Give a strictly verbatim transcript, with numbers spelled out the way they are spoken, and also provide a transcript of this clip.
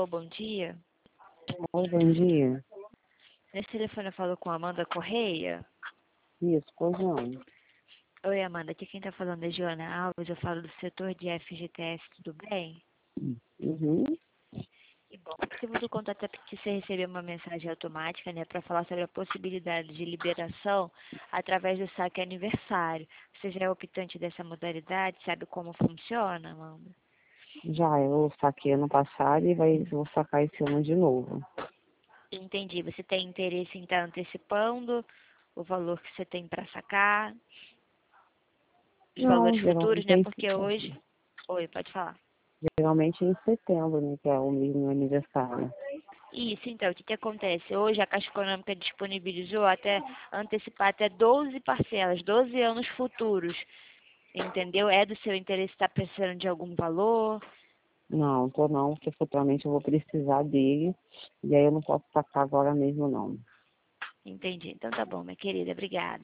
Alô, bom dia. Oi, bom dia. Nesse telefone eu falo com a Amanda Correia. Isso, pois não. Oi, Amanda, aqui quem tá falando é Joana Alves, eu falo do setor de F G T S, tudo bem? Uhum. E bom, o motivo do contato é porque você recebeu uma mensagem automática, né, para falar sobre a possibilidade de liberação através do saque aniversário. Você já é optante dessa modalidade, sabe como funciona, Amanda? Já, eu saquei ano passado e vai, vou sacar esse ano de novo. Entendi. Você tem interesse em estar antecipando o valor que você tem para sacar, os Não, valores futuros, geralmente é né? em, Porque hoje... Oi, pode falar. geralmente é em setembro, né, que é o meu aniversário. Isso, então, o que que acontece? Hoje a Caixa Econômica disponibilizou até antecipar até doze parcelas, doze anos futuros, entendeu? É do seu interesse estar precisando de algum valor? Não, tô não, porque futuramente eu vou precisar dele e aí eu não posso sacar agora mesmo não. Entendi. Então tá bom, minha querida, obrigada.